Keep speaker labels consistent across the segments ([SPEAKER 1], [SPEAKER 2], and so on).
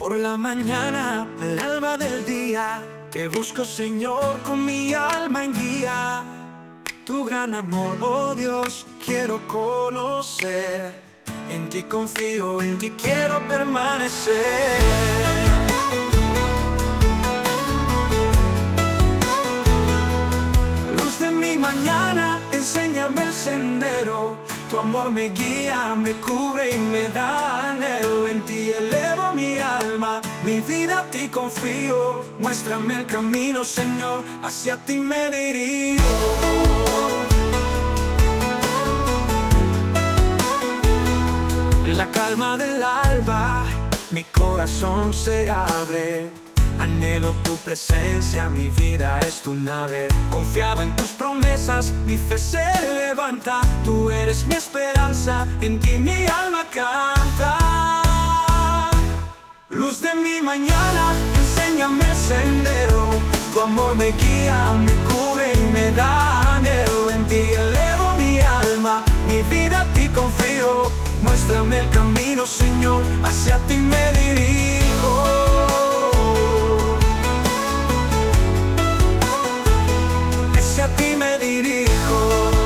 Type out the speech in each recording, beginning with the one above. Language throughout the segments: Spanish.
[SPEAKER 1] Por la mañana, al alba del día, te busco, Señor, con mi alma en guía. Tu gran amor, oh Dios, quiero conocer. En ti confío, en ti quiero permanecer. Luz de mi mañana, enséñame el sendero. Tu amor me guía, me cubre y me da anhelo. En ti elevo mi alma, mi vida a ti confío. Muéstrame el camino, Señor, hacia ti me dirijo. En la calma del alba, mi corazón se abre. Anhelo tu presencia, mi vida es tu nave. Confiado en tus promesas, mi fe se levanta. Tú eres mi esperanza, en ti mi alma canta. Luz de mi mañana, enséñame el sendero. Tu amor me guía, me cubre y me da anhelo. En ti elevo mi alma, mi vida a ti confío. Muéstrame el camino, Señor, hacia ti me dirijo. Hacia ti me dirijo.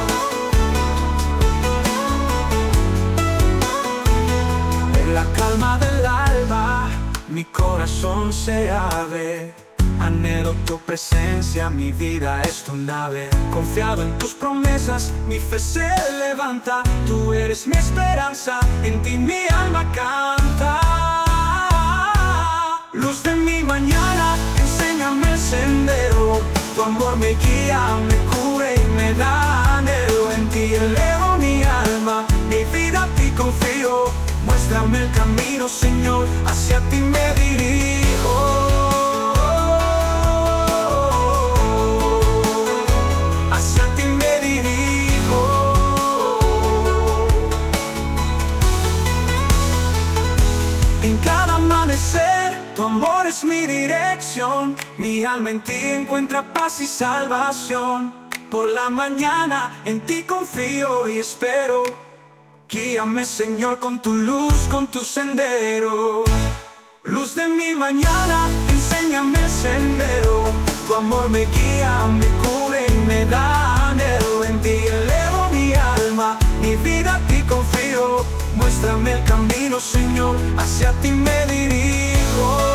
[SPEAKER 1] En la calma del alba, mi corazón se abre. Anhelo tu presencia, mi vida es tu nave. Confiado en tus promesas, mi fe se levanta. Tú eres mi esperanza, en ti mi alma canta. Luz de mi mañana, enséñame el sendero. Tu amor me guía, me cubre y me da anhelo. En ti elevo mi alma, mi vida a ti confío. Muéstrame el camino, Señor, hacia ti me dirijo. Hacia ti me dirijo. En cada amanecer, tu amor es mi dirección. Mi alma en ti encuentra paz y salvación. Por la mañana en ti confío y espero. Guíame, Señor, con tu luz, con tu sendero. Luz de mi mañana, enséñame el sendero. Tu amor me guía, me cubre y me da anhelo. En ti elevo mi alma, mi vida a ti confío. Muéstrame el camino, Señor, hacia ti me dirijo.